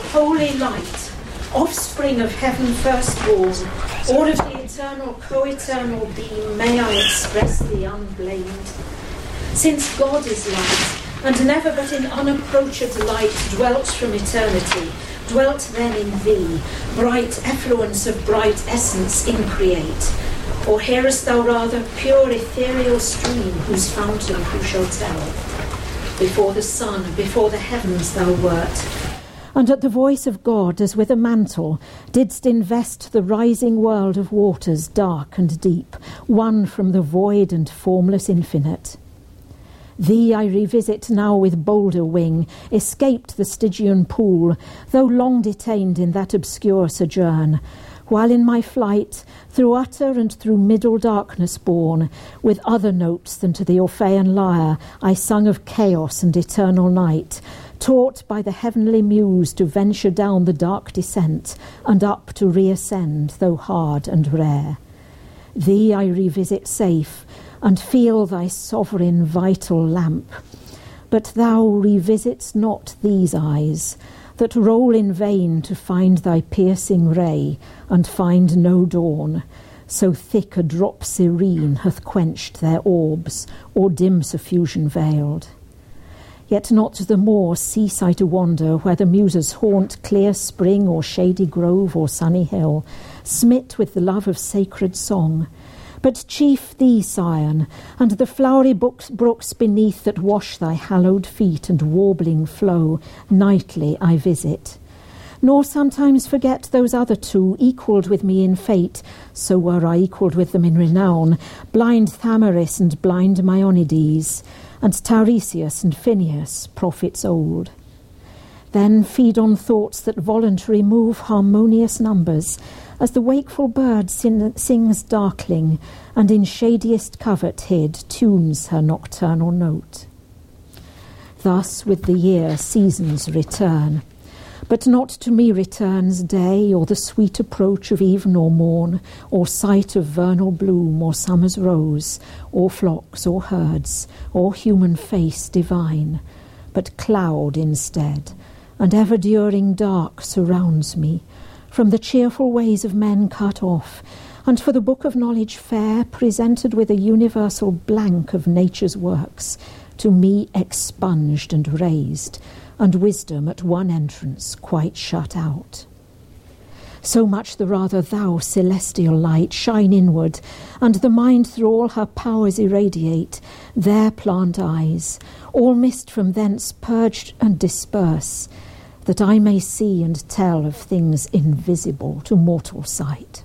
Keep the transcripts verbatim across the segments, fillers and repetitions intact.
holy light, offspring of heaven firstborn, or of the eternal, co-eternal being, may I express thee unblamed. Since God is light, and never but in unapproached light dwelt from eternity, dwelt then in thee, bright effluence of bright essence increate. Or hearest thou rather pure ethereal stream, whose fountain who shall tell? Before the sun, before the heavens thou wert, and at the voice of God, as with a mantle, didst invest the rising world of waters dark and deep, one from the void and formless infinite. Thee I revisit now with bolder wing, escaped the Stygian pool, though long detained in that obscure sojourn, while in my flight, through utter and through middle darkness borne, with other notes than to the Orphean lyre, I sung of chaos and eternal night, taught by the heavenly muse to venture down the dark descent, and up to reascend, though hard and rare. Thee I revisit safe, and feel thy sovereign vital lamp. But thou revisit'st not these eyes, that roll in vain to find thy piercing ray, and find no dawn, so thick a drop serene hath quenched their orbs, or dim suffusion veiled. Yet not the more cease I to wander where the muses haunt clear spring or shady grove or sunny hill, smit with the love of sacred song, but chief thee, Sion, and the flowery brooks, brooks beneath that wash thy hallowed feet and warbling flow, nightly I visit. Nor sometimes forget those other two, equalled with me in fate, so were I equalled with them in renown, blind Thamaris and blind Myonides, and Tauresius and Phineus, prophets old. Then feed on thoughts that voluntary move harmonious numbers, as the wakeful bird sin- sings darkling, and in shadiest covert hid tunes her nocturnal note. Thus with the year seasons return, but not to me returns day, or the sweet approach of even or morn, or sight of vernal bloom or summer's rose, or flocks or herds, or human face divine, but cloud instead, and ever-during dark surrounds me, from the cheerful ways of men cut off, and for the book of knowledge fair, presented with a universal blank of nature's works, to me expunged and raised, and wisdom at one entrance quite shut out. So much the rather thou, celestial light, shine inward, and the mind through all her powers irradiate, there plant eyes, all mist from thence purged and disperse, that I may see and tell of things invisible to mortal sight.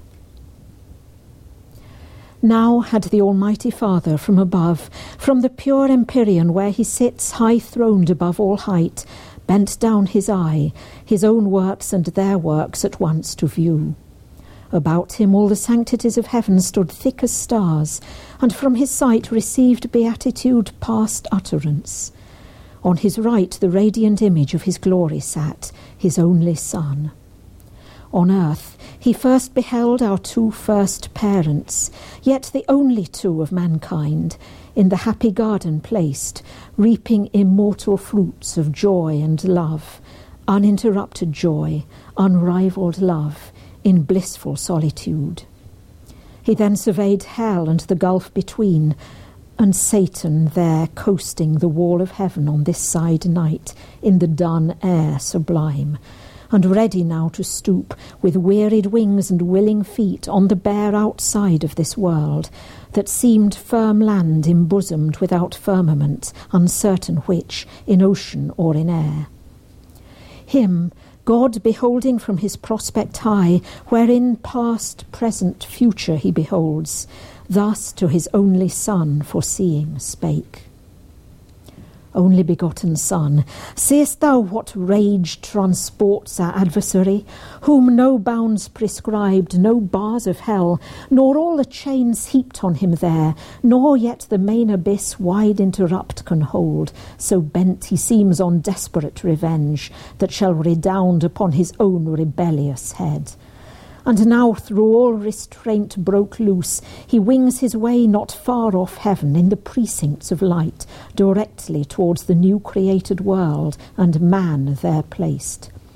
Now had the Almighty Father from above, from the pure empyrean where he sits high-throned above all height, bent down his eye, his own works and their works at once to view. About him all the sanctities of heaven stood thick as stars, and from his sight received beatitude past utterance. On his right the radiant image of his glory sat, his only Son. On earth he first beheld our two first parents, yet the only two of mankind, in the happy garden placed, reaping immortal fruits of joy and love, uninterrupted joy, unrivalled love, in blissful solitude. He then surveyed hell and the gulf between, and Satan there coasting the wall of heaven on this side night, in the dun air sublime, and ready now to stoop, with wearied wings and willing feet, on the bare outside of this world, that seemed firm land embosomed without firmament, uncertain which, in ocean or in air. Him God beholding from his prospect high, wherein past, present, future he beholds, thus to his only Son foreseeing spake. Only begotten Son, seest thou what rage transports our adversary, whom no bounds prescribed, no bars of hell, nor all the chains heaped on him there, nor yet the main abyss wide interrupt can hold, so bent he seems on desperate revenge, that shall redound upon his own rebellious head. And now through all restraint broke loose, he wings his way not far off heaven in the precincts of light, directly towards the new created world and man there placed,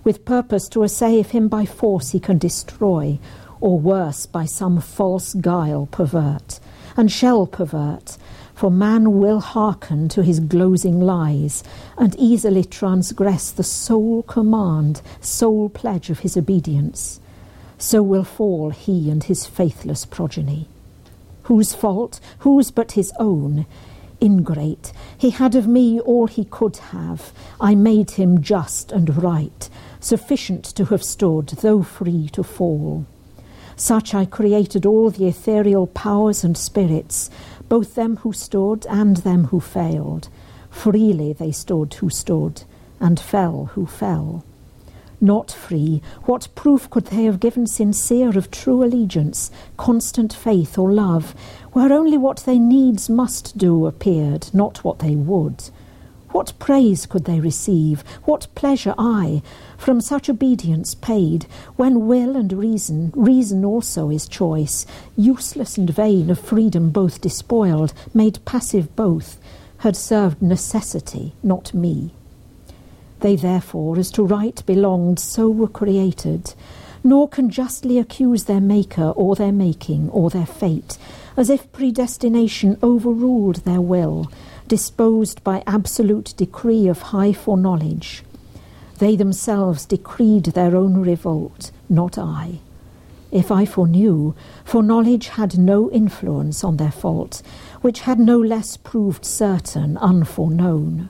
with purpose to assay if him by force he can destroy, or worse, by some false guile pervert, and shall pervert, for man will hearken to his glozing lies, and easily transgress the sole command, sole pledge of his obedience. So will fall he and his faithless progeny. Whose fault? Whose but his own? Ingrate, he had of me all he could have. I made him just and right, sufficient to have stood, though free to fall. Such I created all the ethereal powers and spirits, both them who stood and them who failed. Freely they stood who stood, and fell who fell. Not free, what proof could they have given sincere of true allegiance, constant faith or love, where only what they needs must do appeared, not what they would? What praise could they receive, what pleasure, aye, from such obedience paid, when will and reason, reason also is choice, useless and vain of freedom both despoiled, made passive both, had served necessity, not me. They therefore, as to right belonged, so were created, nor can justly accuse their maker or their making or their fate, as if predestination overruled their will, disposed by absolute decree of high foreknowledge. They themselves decreed their own revolt, not I. If I foreknew, foreknowledge had no influence on their fault, which had no less proved certain, unforeknown.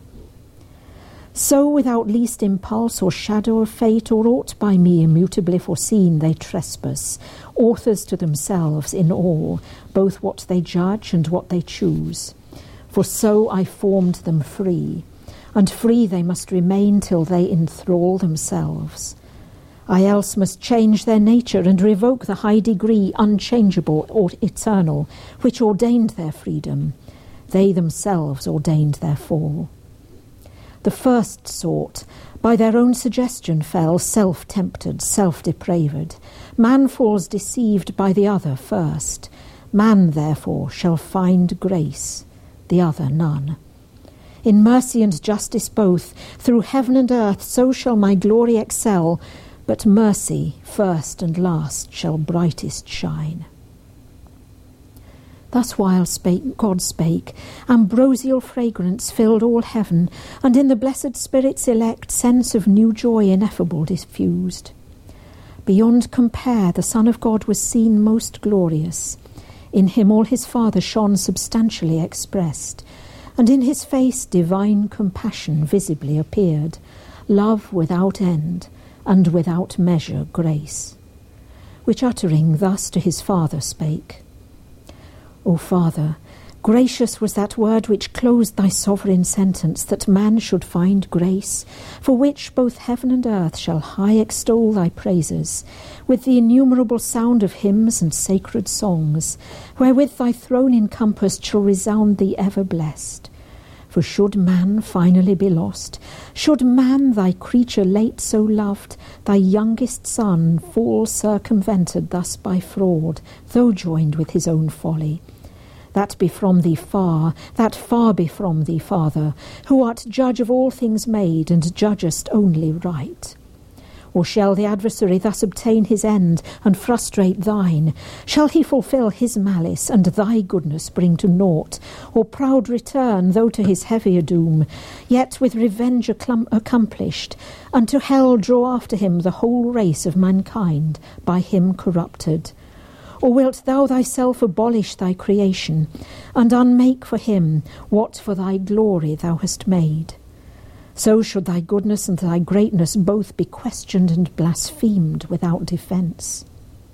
So without least impulse or shadow of fate, or aught by me immutably foreseen, they trespass, authors to themselves in all, both what they judge and what they choose. For so I formed them free, and free they must remain till they enthrall themselves. I else must change their nature and revoke the high degree, unchangeable or eternal, which ordained their freedom. They themselves ordained their fall. The first sort, by their own suggestion fell, self-tempted, self-depraved. Man falls deceived by the other first. Man, therefore, shall find grace, the other none. In mercy and justice both, through heaven and earth, so shall my glory excel, but mercy, first and last, shall brightest shine. Thus while spake God spake, ambrosial fragrance filled all heaven, and in the blessed spirits elect sense of new joy ineffable diffused. Beyond compare the Son of God was seen most glorious. In him all his Father shone substantially expressed, and in his face divine compassion visibly appeared, love without end, and without measure grace. Which uttering thus to his Father spake, O Father, gracious was that word which closed thy sovereign sentence, that man should find grace, for which both heaven and earth shall high extol thy praises, with the innumerable sound of hymns and sacred songs, wherewith thy throne encompassed shall resound thee ever blessed. For should man finally be lost, should man, thy creature late so loved, thy youngest son, fall circumvented thus by fraud, though joined with his own folly, that be from thee far, that far be from thee, Father, who art judge of all things made, and judgest only right. Or shall the adversary thus obtain his end, and frustrate thine? Shall he fulfil his malice, and thy goodness bring to naught? Or proud return, though to his heavier doom, yet with revenge accom- accomplished, and to hell draw after him the whole race of mankind, by him corrupted? Or wilt thou thyself abolish thy creation, and unmake for him what for thy glory thou hast made? So should thy goodness and thy greatness both be questioned and blasphemed without defence.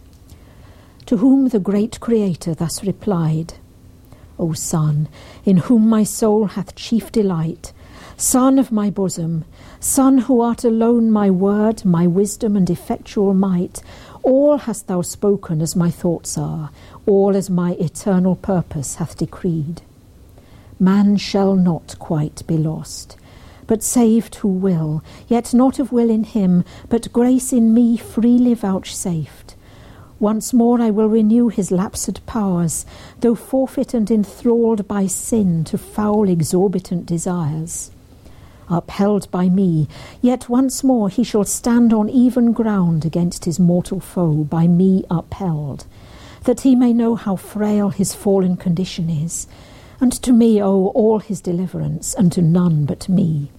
To whom the great Creator thus replied, O Son, in whom my soul hath chief delight, Son of my bosom, Son who art alone my word, my wisdom and effectual might, all hast thou spoken as my thoughts are, all as my eternal purpose hath decreed. Man shall not quite be lost, but saved who will, yet not of will in him, but grace in me freely vouchsafed. Once more I will renew his lapsed powers, though forfeit and enthralled by sin to foul exorbitant desires. upheld by me, yet once more he shall stand on even ground against his mortal foe, by me upheld, that he may know how frail his fallen condition is, and to me owe all his deliverance, and to none but me.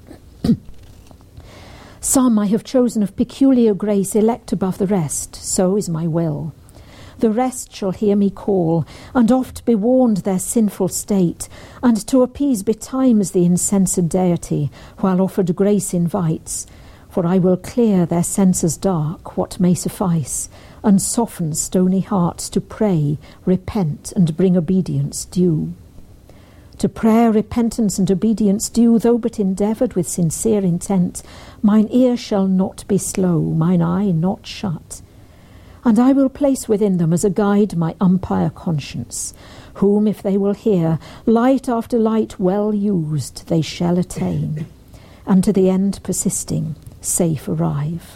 Some I have chosen of peculiar grace, elect above the rest, so is my will. The rest shall hear me call, and oft be warned their sinful state, and to appease betimes the incensed deity, while offered grace invites. For I will clear their censers dark, what may suffice, and soften stony hearts to pray, repent, and bring obedience due. To prayer, repentance, and obedience due, though but endeavoured with sincere intent, mine ear shall not be slow, mine eye not shut. And I will place within them as a guide my umpire conscience, whom, if they will hear, light after light well used, they shall attain, and to the end persisting, safe arrive.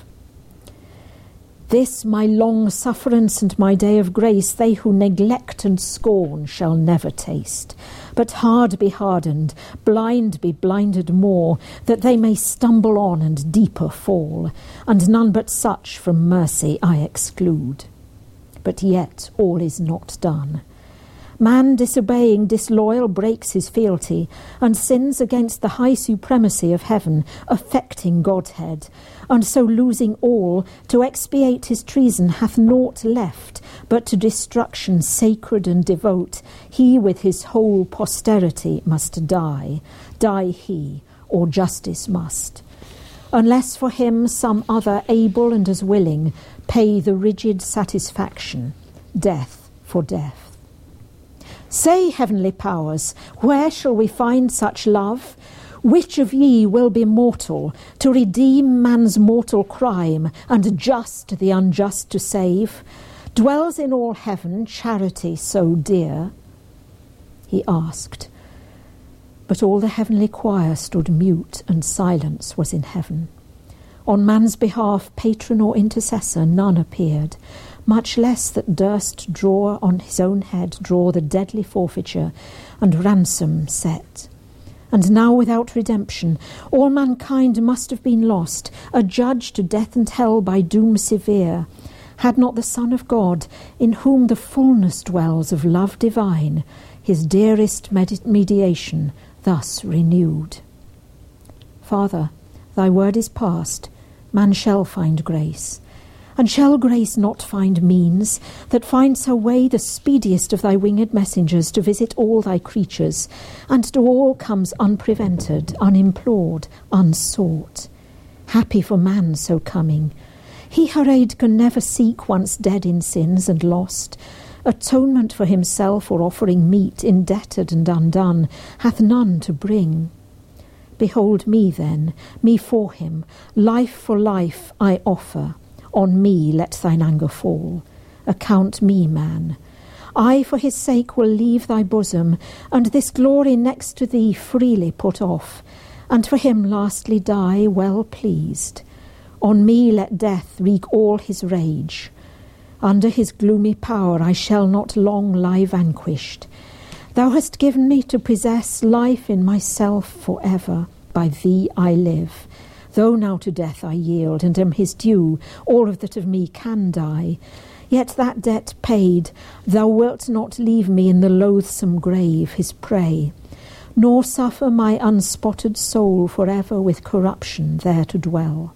This my long sufferance and my day of grace, they who neglect and scorn shall never taste, but hard be hardened, blind be blinded more, that they may stumble on and deeper fall, and none but such from mercy I exclude. But yet all is not done. Man, disobeying, disloyal, breaks his fealty, and sins against the high supremacy of heaven, affecting Godhead, and so losing all, to expiate his treason hath naught left, but to destruction sacred and devote, he with his whole posterity must die, die he, or justice must. Unless for him some other able and as willing pay the rigid satisfaction, death for death. Say, heavenly powers, where shall we find such love? Which of ye will be mortal, to redeem man's mortal crime, and just the unjust to save? Dwells in all heaven charity so dear? He asked, but all the heavenly choir stood mute, and silence was in heaven. On man's behalf, patron or intercessor, none appeared, much less that durst draw on his own head, draw the deadly forfeiture and ransom set. And now without redemption, all mankind must have been lost, adjudged to death and hell by doom severe, had not the Son of God, in whom the fullness dwells of love divine, his dearest med- mediation thus renewed. Father, thy word is past, man shall find grace. And shall grace not find means, that finds her way the speediest of thy winged messengers to visit all thy creatures, and to all comes unprevented, unimplored, unsought? Happy for man so coming. He her aid can never seek, once dead in sins and lost. Atonement for himself or offering meet, indebted and undone, hath none to bring. Behold me then, me for him, life for life I offer. On me let thine anger fall. Account me, man. I for his sake will leave thy bosom, and this glory next to thee freely put off, and for him lastly die well pleased. On me let death wreak all his rage. Under his gloomy power I shall not long lie vanquished. Thou hast given me to possess life in myself for ever. By thee I live. Though now to death I yield, and am his due, all of that of me can die, yet that debt paid, thou wilt not leave me in the loathsome grave, his prey, nor suffer my unspotted soul for ever with corruption there to dwell.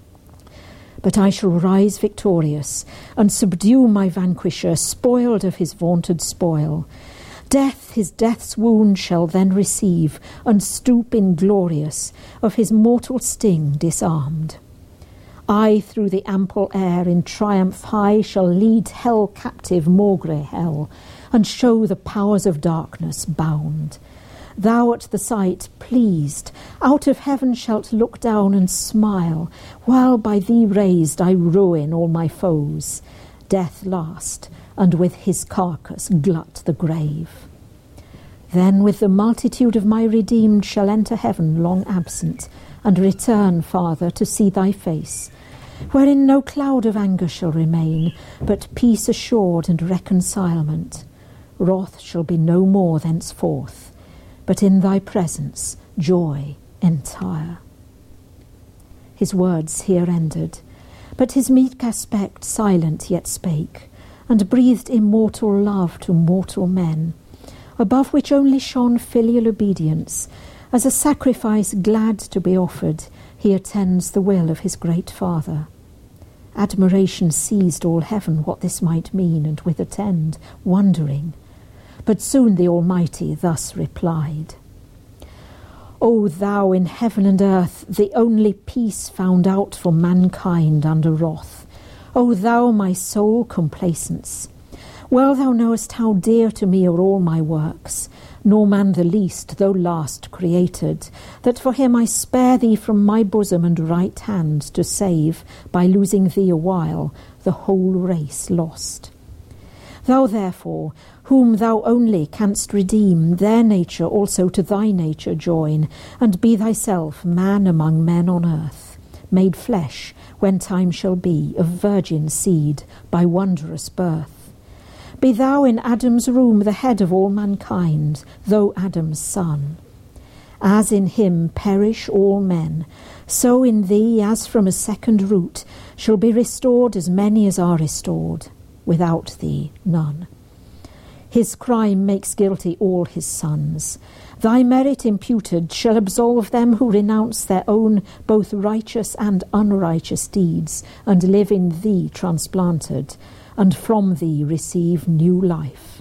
But I shall rise victorious, and subdue my vanquisher, spoiled of his vaunted spoil. Death his death's wound shall then receive, and stoop inglorious, of his mortal sting disarmed. I through the ample air in triumph high shall lead hell captive Maugre hell, and show the powers of darkness bound. Thou at the sight, pleased, out of heaven shalt look down and smile, while by thee raised I ruin all my foes. Death last, and with his carcass glut the grave. Then with the multitude of my redeemed shall enter heaven long absent, and return, Father, to see thy face, wherein no cloud of anger shall remain, but peace assured and reconcilement. Wrath shall be no more thenceforth, but in thy presence joy entire. his words here ended, but his meek aspect silent yet spake, and breathed immortal love to mortal men, above which only shone filial obedience. As a sacrifice glad to be offered, he attends the will of his great Father. Admiration seized all heaven what this might mean, and with attend, wondering. But soon the Almighty thus replied, O thou in heaven and earth, the only peace found out for mankind under wrath, O thou my sole complacence, well thou knowest how dear to me are all my works, nor man the least, though last created, that for him I spare thee from my bosom and right hand, to save, by losing thee a while, the whole race lost. Thou therefore, whom thou only canst redeem, their nature also to thy nature join, and be thyself man among men on earth, made flesh, when time shall be, of virgin seed, by wondrous birth. Be thou in Adam's room the head of all mankind, though Adam's son. As in him perish all men, so in thee, as from a second root, shall be restored as many as are restored. Without thee none. His crime makes guilty all his sons. Thy merit imputed shall absolve them who renounce their own both righteous and unrighteous deeds, and live in thee transplanted, and from thee receive new life.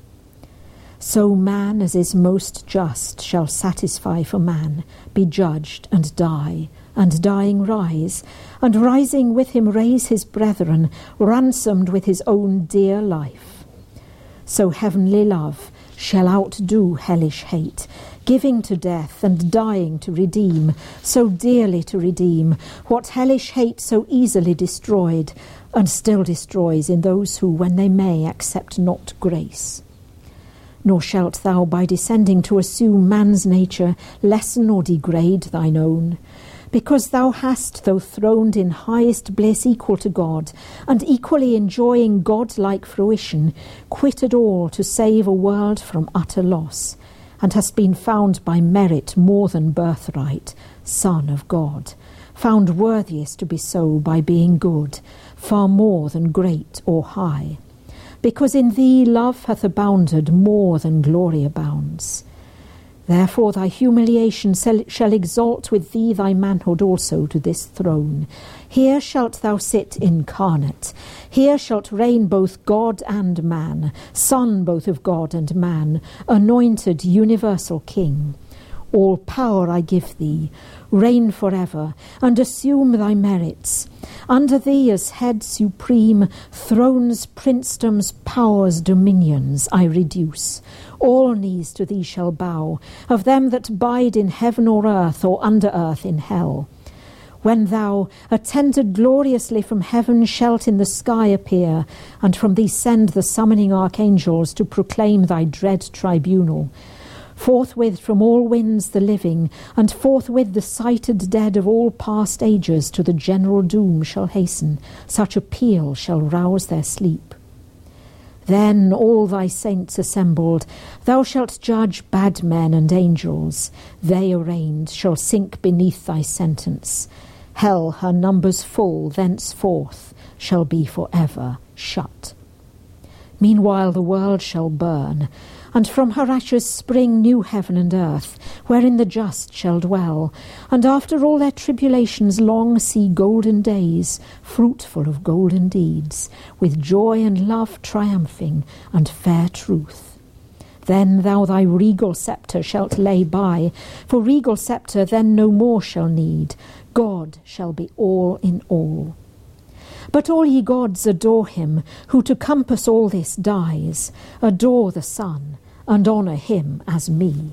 So man as is most just shall satisfy for man, be judged and die, and dying rise, and rising with him raise his brethren, ransomed with his own dear life. So heavenly love shall outdo hellish hate, giving to death and dying to redeem, so dearly to redeem, what hellish hate so easily destroyed, and still destroys in those who, when they may, accept not grace. Nor shalt thou, by descending to assume man's nature, lessen or degrade thine own, because thou hast, though throned in highest bliss equal to God, and equally enjoying God-like fruition, quitted all to save a world from utter loss, and hast been found by merit more than birthright, Son of God, found worthiest to be so by being good, far more than great or high, because in thee love hath abounded more than glory abounds. Therefore thy humiliation shall exalt with thee thy manhood also to this throne. Here shalt thou sit incarnate. Here shalt reign both God and man, Son both of God and man, anointed universal King. All power I give thee, reign forever, and assume thy merits. Under thee as head supreme, thrones, princedoms, powers, dominions I reduce. All knees to thee shall bow, of them that bide in heaven or earth, or under earth in hell. When thou, attended gloriously from heaven, shalt in the sky appear, and from thee send the summoning archangels to proclaim thy dread tribunal, forthwith from all winds the living, and forthwith the sighted dead of all past ages to the general doom shall hasten, such a peal shall rouse their sleep. Then all thy saints assembled, thou shalt judge bad men and angels. They arraigned shall sink beneath thy sentence. Hell, her numbers full, thenceforth shall be for ever shut. Meanwhile the world shall burn, and from her ashes spring new heaven and earth, wherein the just shall dwell, and after all their tribulations long see golden days, fruitful of golden deeds, with joy and love triumphing, and fair truth. Then thou thy regal sceptre shalt lay by, for regal sceptre then no more shall need. God shall be all in all. But all ye gods adore him, who to compass all this dies. Adore the Son, and honour him as me.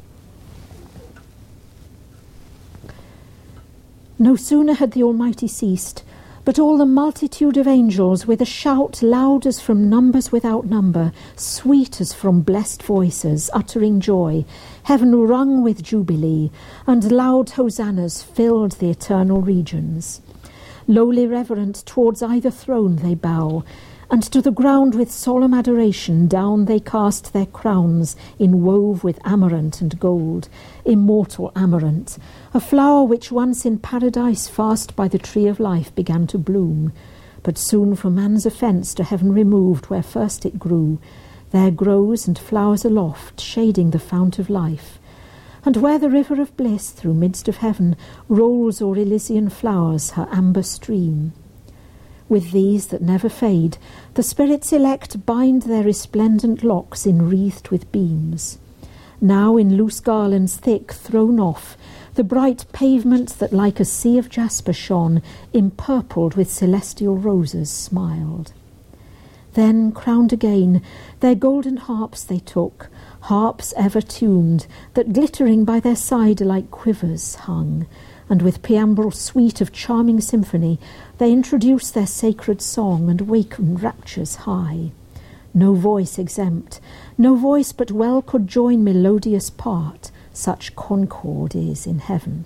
No sooner had the Almighty ceased, but all the multitude of angels, with a shout loud as from numbers without number, sweet as from blessed voices, uttering joy, heaven rung with jubilee, and loud hosannas filled the eternal regions. Lowly reverent towards either throne they bow, And to the ground with solemn adoration down they cast their crowns, inwove with amaranth and gold, immortal amaranth, a flower which once in paradise fast by the tree of life began to bloom, but soon from man's offence to heaven removed where first it grew, there grows and flowers aloft, shading the fount of life. And where the river of bliss through midst of heaven rolls o'er Elysian flowers her amber stream. With these that never fade, the spirits elect bind their resplendent locks enwreathed with beams. Now in loose garlands thick thrown off, the bright pavement that like a sea of jasper shone, empurpled with celestial roses, smiled. Then, crowned again, their golden harps they took, harps ever tuned, that glittering by their side like quivers hung, and with preamble sweet of charming symphony, they introduce their sacred song and waken raptures high. No voice exempt, no voice but well could join melodious part, such concord is in heaven.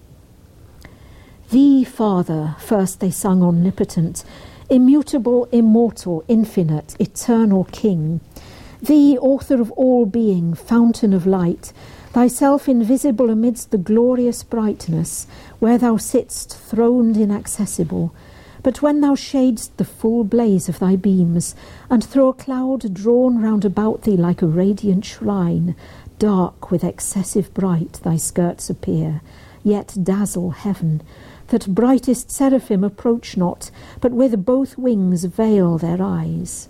Thee, Father, first they sung omnipotent, immutable, immortal, infinite, eternal King. Thee, author of all being, fountain of light, thyself invisible amidst the glorious brightness, where thou sitt'st throned inaccessible. But when thou shadest the full blaze of thy beams, and through a cloud drawn round about thee like a radiant shrine, dark with excessive bright thy skirts appear, yet dazzle heaven, that brightest seraphim approach not, but with both wings veil their eyes.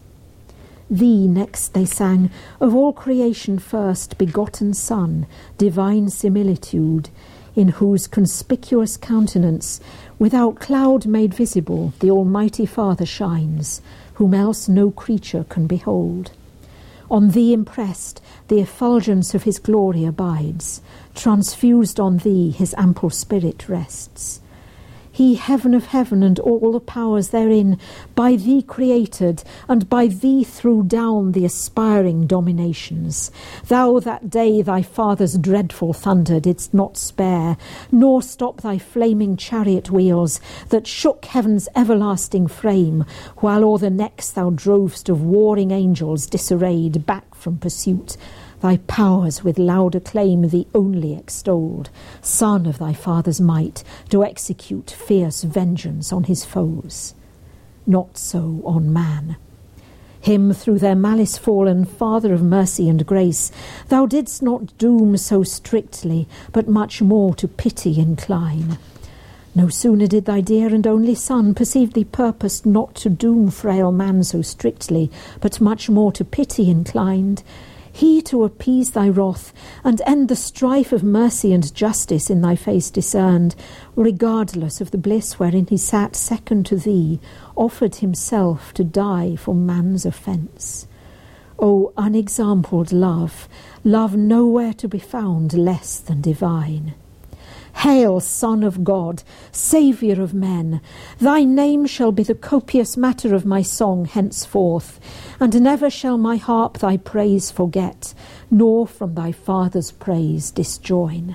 Thee next they sang, of all creation first, begotten Son, divine similitude, in whose conspicuous countenance, without cloud made visible, the Almighty Father shines, whom else no creature can behold. On thee impressed, the effulgence of his glory abides, transfused on thee his ample spirit rests. He, heaven of heaven, and all the powers therein, by thee created, and by thee threw down the aspiring dominations. Thou that day thy father's dreadful thunder didst not spare, nor stop thy flaming chariot wheels, that shook heaven's everlasting frame, while o'er the necks thou drovest of warring angels disarrayed back from pursuit. Thy powers with loud acclaim thee only extolled, Son of thy Father's might, to execute fierce vengeance on his foes. Not so on man. Him through their malice fallen, Father of mercy and grace, thou didst not doom so strictly, but much more to pity incline. No sooner did thy dear and only Son perceive thee purposed not to doom frail man so strictly, but much more to pity inclined, he to appease thy wrath, and end the strife of mercy and justice in thy face discerned, regardless of the bliss wherein he sat second to thee, offered himself to die for man's offence. O unexampled love, love nowhere to be found less than divine. Hail, Son of God, Saviour of men! Thy name shall be the copious matter of my song henceforth, and never shall my harp thy praise forget, nor from thy Father's praise disjoin.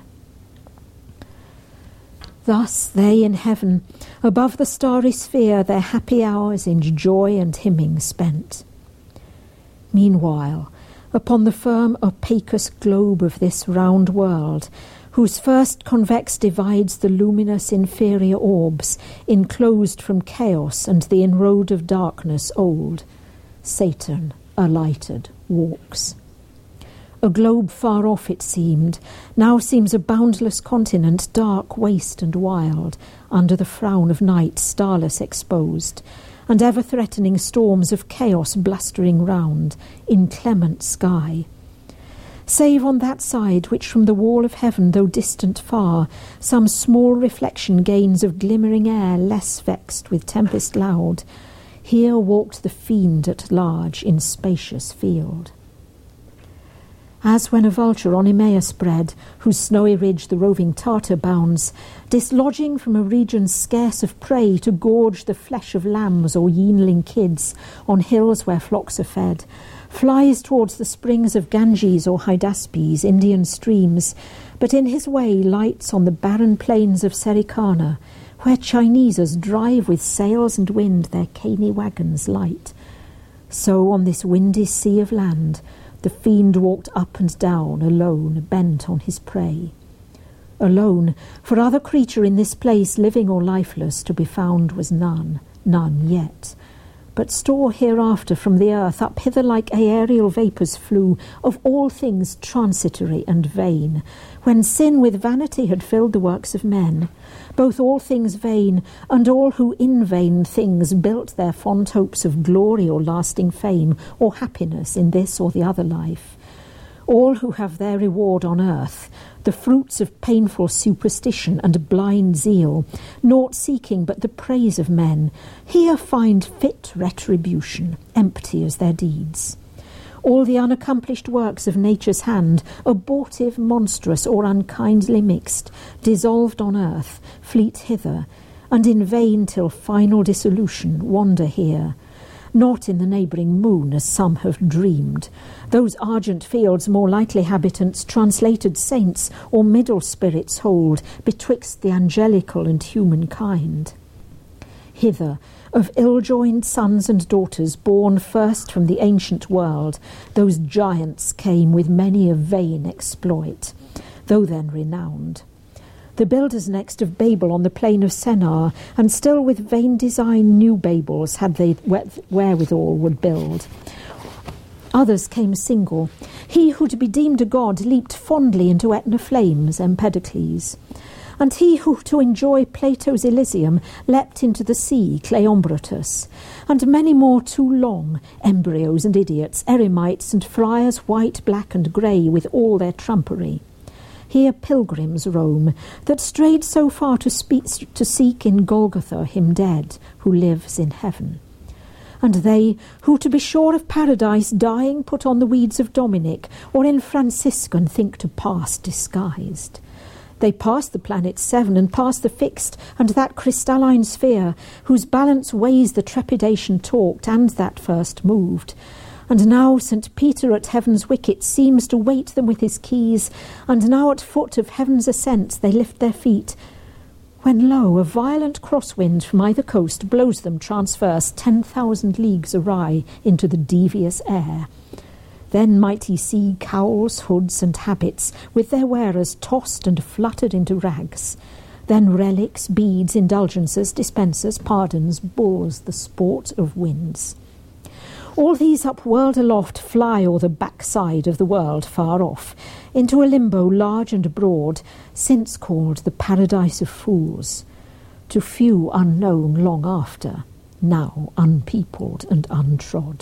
Thus they in heaven, above the starry sphere, their happy hours in joy and hymning spent. Meanwhile, upon the firm opacous globe of this round world, whose first convex divides the luminous inferior orbs, enclosed from chaos and the inroad of darkness old, Satan, alighted, walks. A globe far off it seemed, now seems a boundless continent, dark, waste, and wild, under the frown of night starless exposed, and ever-threatening storms of chaos blustering round, inclement sky. Save on that side which from the wall of heaven, though distant far, some small reflection gains of glimmering air less vexed with tempest loud, here walked the fiend at large in spacious field. As when a vulture on Emmaus bred, whose snowy ridge the roving Tartar bounds, dislodging from a region scarce of prey to gorge the flesh of lambs or yeanling kids on hills where flocks are fed, flies towards the springs of Ganges or Hydaspes, Indian streams, but in his way lights on the barren plains of Serikana, where Chinesers drive with sails and wind their caney wagons light, So on this windy sea of land, the fiend walked up and down, alone, bent on his prey. Alone, for other creature in this place, living or lifeless, to be found was none, none yet. But store hereafter from the earth up hither like aerial vapours flew, of all things transitory and vain, when sin with vanity had filled the works of men, both all things vain, and all who in vain things built their fond hopes of glory or lasting fame, or happiness in this or the other life. All who have their reward on earth, the fruits of painful superstition and blind zeal, naught seeking but the praise of men, here find fit retribution, empty as their deeds. All the unaccomplished works of nature's hand, abortive, monstrous, or unkindly mixed, dissolved on earth, fleet hither, and in vain till final dissolution wander here. Not in the neighbouring moon, as some have dreamed, those argent fields more likely habitants translated saints or middle spirits hold betwixt the angelical and human kind. Hither, of ill-joined sons and daughters born first from the ancient world, those giants came with many a vain exploit, though then renowned. The builders next of Babel on the plain of Sennar, and still with vain design new Babels had they wherewithal would build. Others came single. He who to be deemed a god leaped fondly into Etna flames, Empedocles. And he who to enjoy Plato's Elysium leapt into the sea, Cleombrotus. And many more too long, embryos and idiots, eremites and friars, white, black and grey, with all their trumpery. Here pilgrims roam, that strayed so far to, speak, to seek in Golgotha him dead, who lives in heaven. And they, who to be sure of paradise, dying put on the weeds of Dominic, or in Franciscan think to pass disguised. They pass the planet seven, and pass the fixed, and that crystalline sphere, whose balance weighs the trepidation talked, and that first moved. And now Saint Peter at heaven's wicket seems to wait them with his keys, and now at foot of heaven's ascent they lift their feet, when lo, a violent crosswind from either coast blows them transverse ten thousand leagues awry into the devious air. Then might he see cowls, hoods, and habits, with their wearers tossed and fluttered into rags. Then relics, beads, indulgences, dispensers, pardons, bulls, the sport of winds. All these upwhirled aloft fly o'er the backside of the world far off, into a limbo large and broad, since called the paradise of fools, to few unknown long after, now unpeopled and untrod.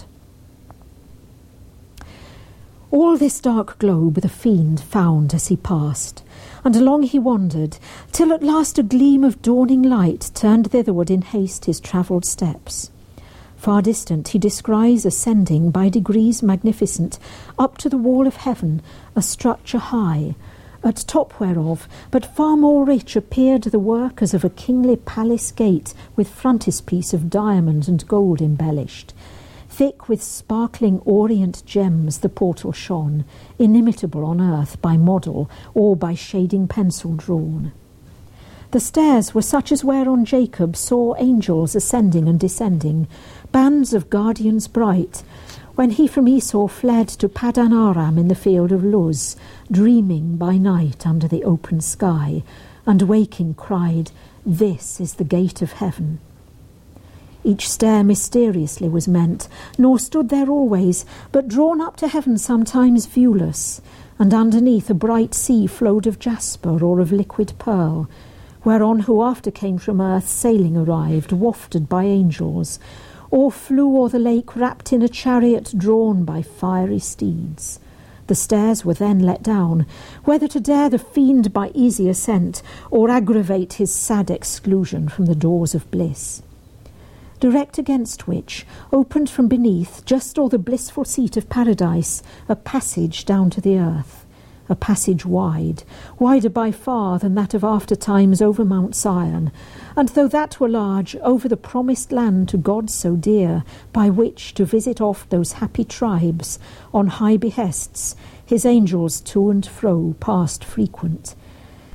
All this dark globe the fiend found as he passed, and along he wandered, till at last a gleam of dawning light turned thitherward in haste his travelled steps. Far distant he descries ascending, by degrees magnificent, up to the wall of heaven, a structure high, at top whereof, but far more rich, appeared the work as of a kingly palace gate, with frontispiece of diamond and gold embellished. Thick with sparkling orient gems the portal shone, inimitable on earth by model, or by shading pencil drawn. The stairs were such as whereon Jacob saw angels ascending and descending, bands of guardians bright, when he from Esau fled to Padan Aram in the field of Luz, dreaming by night under the open sky, and waking cried, "This is the gate of heaven." Each stair mysteriously was meant, nor stood there always, but drawn up to heaven sometimes viewless, and underneath a bright sea flowed of jasper or of liquid pearl, whereon who after came from earth sailing arrived, wafted by angels, or flew o'er the lake wrapped in a chariot drawn by fiery steeds. The stairs were then let down, whether to dare the fiend by easy ascent, or aggravate his sad exclusion from the doors of bliss. Direct against which, opened from beneath, just o'er the blissful seat of paradise, a passage down to the earth, a passage wide, wider by far than that of after times over Mount Sion, and though that were large, over the promised land to God so dear, by which to visit oft those happy tribes, on high behests, his angels to and fro passed frequent.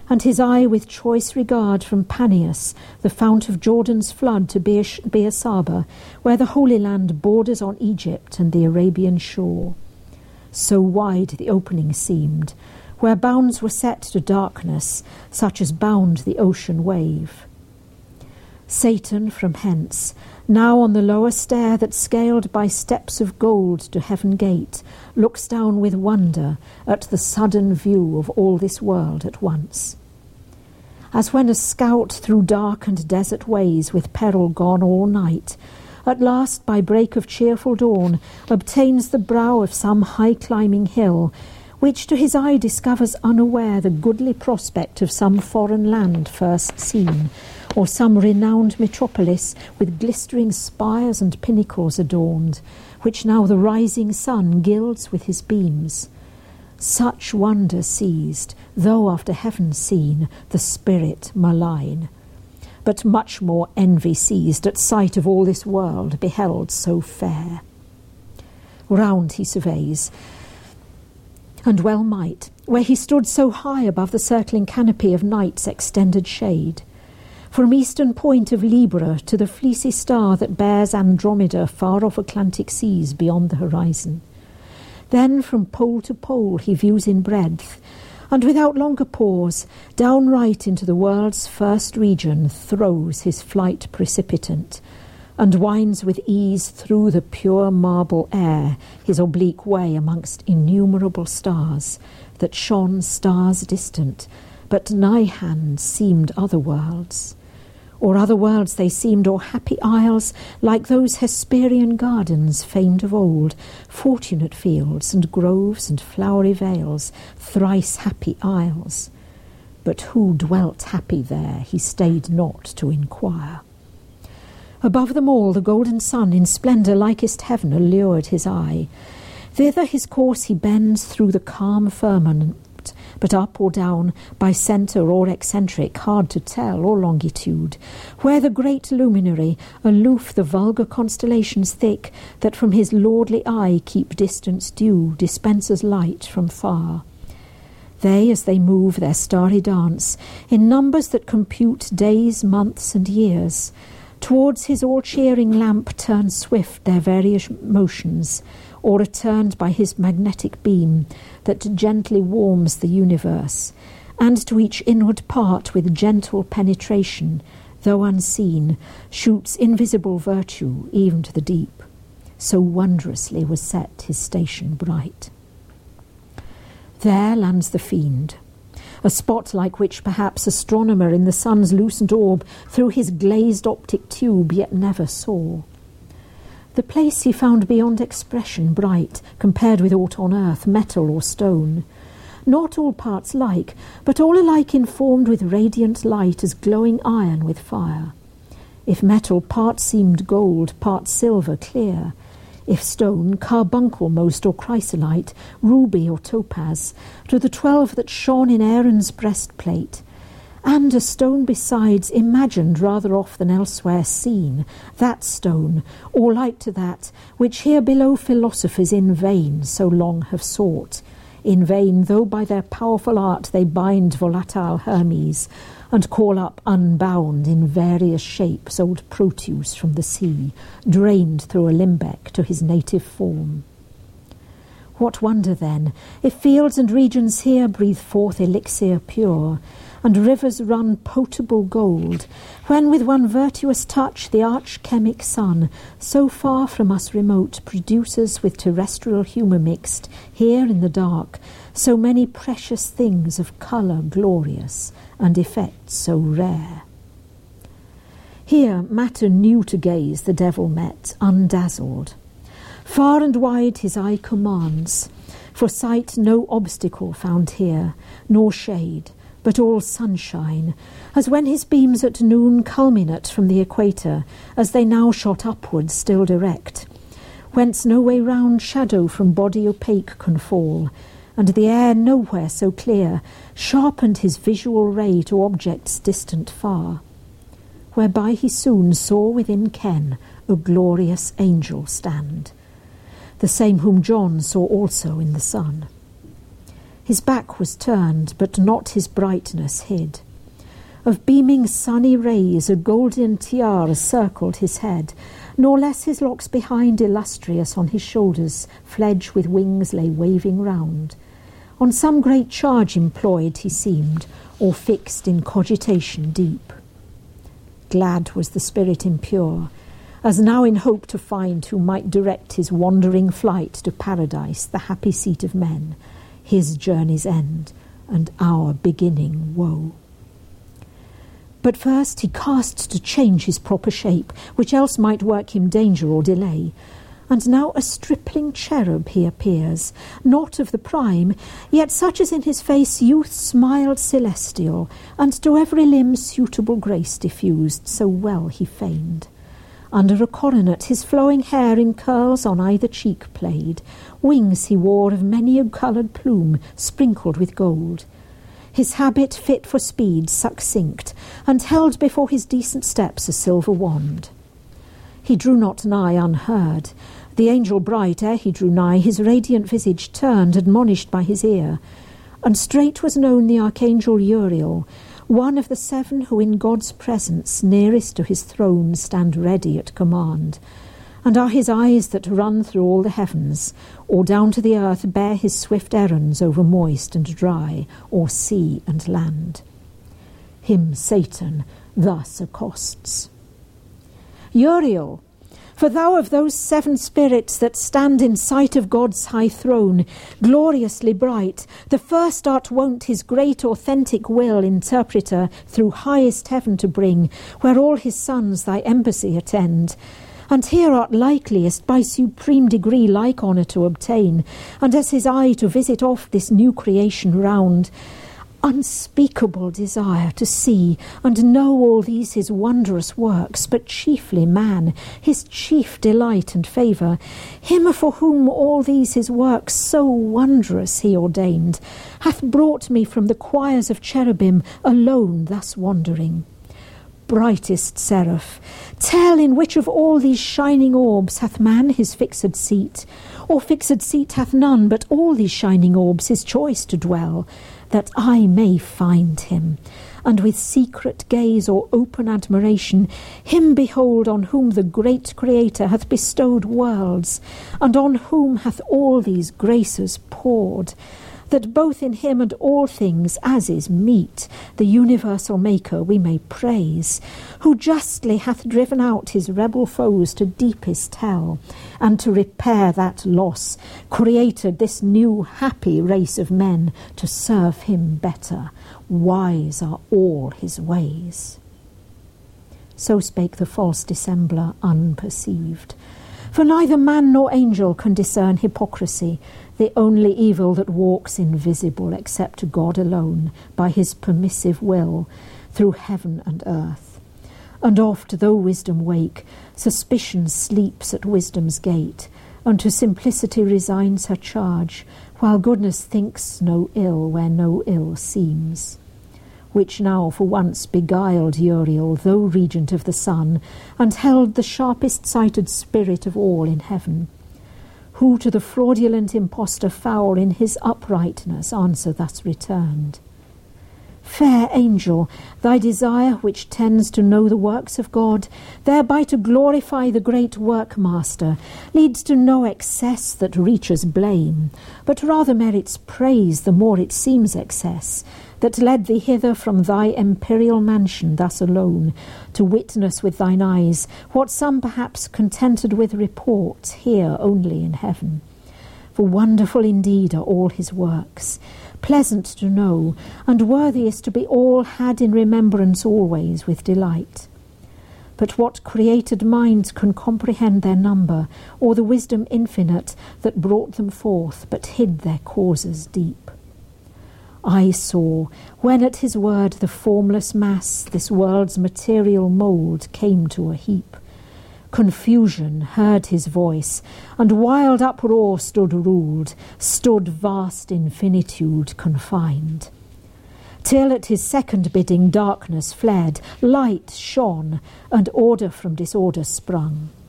and his eye with choice regard from Paneas, the fount of Jordan's flood, to Beersaba, where the Holy Land borders on Egypt and the Arabian shore. So wide the opening seemed, where bounds were set to darkness, such as bound the ocean wave. Satan from hence, now on the lower stair that scaled by steps of gold to heaven gate, looks down with wonder at the sudden view of all this world at once. As when a scout through dark and desert ways, with peril gone all night, at last by break of cheerful dawn obtains the brow of some high-climbing hill, which to his eye discovers unaware the goodly prospect of some foreign land first seen, or some renowned metropolis with glistering spires and pinnacles adorned, which now the rising sun gilds with his beams. Such wonder seized, though after heaven seen, the spirit malign. But much more envy seized at sight of all this world beheld so fair. Round he surveys, and well might, where he stood so high above the circling canopy of night's extended shade. From eastern point of Libra to the fleecy star that bears Andromeda far off Atlantic seas beyond the horizon. Then from pole to pole he views in breadth, and without longer pause, downright into the world's first region throws his flight precipitant, and winds with ease through the pure marble air his oblique way amongst innumerable stars, that shone stars distant, but nigh hand seemed other worlds. Or other worlds they seemed, or happy isles, like those Hesperian gardens famed of old, fortunate fields and groves and flowery vales, thrice happy isles. But who dwelt happy there, he stayed not to inquire. Above them all the golden sun in splendour likest heaven allured his eye. Thither his course he bends through the calm firmament, but up or down, by centre or eccentric, hard to tell, or longitude, where the great luminary, aloof the vulgar constellations thick, that from his lordly eye keep distance due, dispenses light from far. They, as they move their starry dance, in numbers that compute days, months, and years, towards his all-cheering lamp turn swift their various motions, or are turned by his magnetic beam that gently warms the universe, and to each inward part with gentle penetration, though unseen, shoots invisible virtue even to the deep. So wondrously was set his station bright. There lands the fiend, a spot like which perhaps astronomer in the sun's lucent orb through his glazed optic tube yet never saw. The place he found beyond expression bright, compared with aught on earth, metal or stone. Not all parts like, but all alike informed with radiant light as glowing iron with fire. If metal, part seemed gold, part silver clear. If stone, carbuncle most, or chrysolite, ruby or topaz, to the twelve that shone in Aaron's breastplate. And a stone besides, imagined rather off than elsewhere seen, that stone, or like to that, which here below philosophers in vain so long have sought, in vain, though by their powerful art they bind volatile Hermes, and call up unbound in various shapes old Proteus from the sea, drained through a limbeck to his native form. What wonder then, if fields and regions here breathe forth elixir pure, and rivers run potable gold, when with one virtuous touch the arch-chemic sun, so far from us remote, produces with terrestrial humour mixed, here in the dark, so many precious things of colour glorious, and effects so rare. Here matter new to gaze the devil met, undazzled. Far and wide his eye commands, for sight no obstacle found here, nor shade, but all sunshine, as when his beams at noon culminate from the equator, as they now shot upwards still direct, whence no way round shadow from body opaque can fall, and the air nowhere so clear, sharpened his visual ray to objects distant far, whereby he soon saw within ken a glorious angel stand, the same whom John saw also in the sun. His back was turned, but not his brightness hid. Of beaming sunny rays a golden tiara circled his head, nor less his locks behind illustrious on his shoulders, fledge with wings lay waving round. On some great charge employed he seemed, or fixed in cogitation deep. Glad was the spirit impure, as now in hope to find who might direct his wandering flight to paradise, the happy seat of men, his journey's end, and our beginning woe. But first he casts to change his proper shape, which else might work him danger or delay. And now a stripling cherub he appears, not of the prime, yet such as in his face youth smiled celestial, and to every limb suitable grace diffused, so well he feigned. Under a coronet his flowing hair in curls on either cheek played, wings he wore of many a coloured plume, sprinkled with gold. His habit fit for speed succinct, and held before his decent steps a silver wand. He drew not nigh unheard. The angel bright, ere he drew nigh, his radiant visage turned, admonished by his ear. And straight was known the archangel Uriel, one of the seven who in God's presence nearest to his throne stand ready at command, and are his eyes that run through all the heavens, or down to the earth bear his swift errands over moist and dry, or sea and land. Him Satan thus accosts. Uriel, for thou of those seven spirits that stand in sight of God's high throne, gloriously bright, the first art wont his great authentic will interpreter through highest heaven to bring, where all his sons thy embassy attend. And here art likeliest by supreme degree like honour to obtain, and as his eye to visit oft this new creation round. Unspeakable desire to see and know all these his wondrous works, but chiefly man, his chief delight and favour, him for whom all these his works so wondrous he ordained, hath brought me from the choirs of cherubim alone thus wandering. Brightest seraph, tell in which of all these shining orbs hath man his fixed seat, or fixed seat hath none, but all these shining orbs his choice to dwell, that I may find him, and with secret gaze or open admiration him behold on whom the great Creator hath bestowed worlds, and on whom hath all these graces poured, that both in him and all things, as is meet, the universal Maker we may praise, who justly hath driven out his rebel foes to deepest hell, and to repair that loss, created this new happy race of men to serve him better. Wise are all his ways. So spake the false dissembler unperceived. For neither man nor angel can discern hypocrisy, the only evil that walks invisible except to God alone, by his permissive will, through heaven and earth. And oft, though wisdom wake, suspicion sleeps at wisdom's gate, and to simplicity resigns her charge, while goodness thinks no ill where no ill seems. Which now for once beguiled Uriel, though regent of the sun, and held the sharpest-sighted spirit of all in heaven, who to the fraudulent impostor foul in his uprightness answer thus returned. Fair angel, thy desire which tends to know the works of God, thereby to glorify the great workmaster, leads to no excess that reaches blame, but rather merits praise the more it seems excess, that led thee hither from thy imperial mansion thus alone, to witness with thine eyes what some perhaps contented with report hear only in heaven. For wonderful indeed are all his works, pleasant to know, and worthiest to be all had in remembrance always with delight. But what created minds can comprehend their number, or the wisdom infinite that brought them forth, but hid their causes deep? I saw, when at his word the formless mass, this world's material mould, came to a heap. Confusion heard his voice, and wild uproar stood ruled, stood vast infinitude confined. Till at his second bidding darkness fled, light shone, and order from disorder sprung.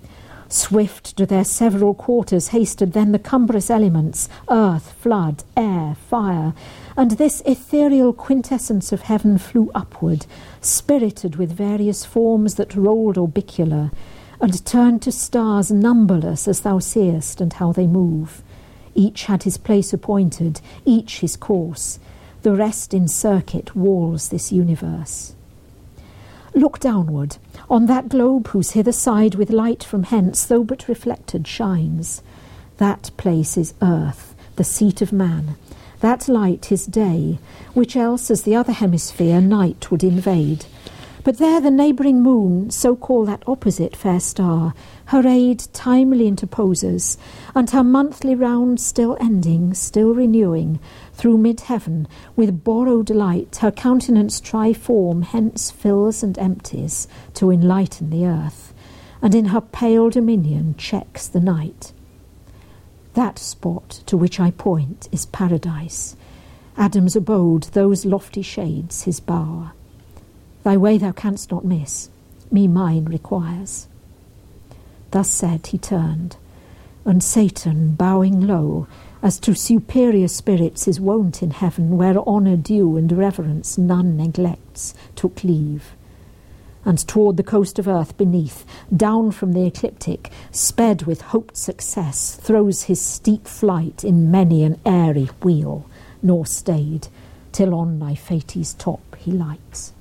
Swift to their several quarters hasted then the cumbrous elements, earth, flood, air, fire, and this ethereal quintessence of heaven flew upward, spirited with various forms that rolled orbicular, and turned to stars numberless as thou seest, and how they move. Each had his place appointed, each his course. The rest in circuit walls this universe. Look downward, on that globe whose hither side with light from hence, though but reflected, shines. That place is earth, the seat of man. That light is day, which else as the other hemisphere night would invade. But there the neighbouring moon, so call that opposite fair star, her aid timely interposes, and her monthly round still ending, still renewing, through mid-heaven, with borrowed light, her countenance triform hence fills and empties, to enlighten the earth, and in her pale dominion checks the night. That spot to which I point is paradise, Adam's abode, those lofty shades his bower. Thy way thou canst not miss, me mine requires. Thus said, he turned, and Satan, bowing low, as to superior spirits is wont in heaven, where honour due and reverence none neglects, took leave. And toward the coast of earth beneath, down from the ecliptic, sped with hoped success, throws his steep flight in many an airy wheel, nor stayed, till on Niphates' top he lights.